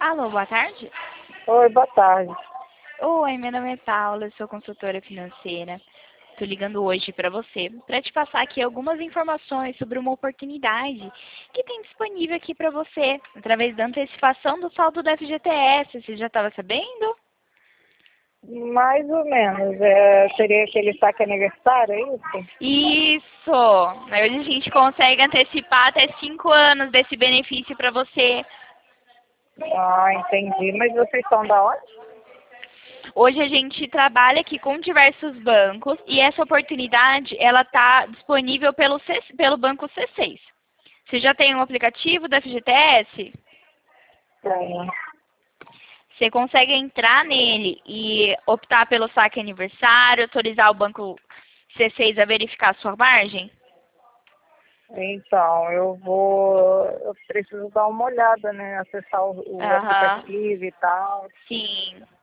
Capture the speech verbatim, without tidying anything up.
Alô, boa tarde. Oi, boa tarde. Oi, meu nome é Paula, eu sou consultora financeira. Estou ligando hoje para você para te passar aqui algumas informações sobre uma oportunidade que tem disponível aqui para você, através da antecipação do saldo do F G T S. Você já estava sabendo? Mais ou menos. É, seria aquele saque aniversário, é isso? Isso! Hoje a gente consegue antecipar até cinco anos desse benefício para você. Ah, entendi. Mas vocês são da onde? Hoje a gente trabalha aqui com diversos bancos e essa oportunidade ela está disponível pelo, C, pelo banco C seis. Você já tem um aplicativo da F G T S? Tenho. Você consegue entrar nele e optar pelo saque aniversário, autorizar o banco C seis a verificar a sua margem? Então, eu vou. Eu preciso dar uma olhada, né? Acessar o, o Aham, aplicativo e tal. sim.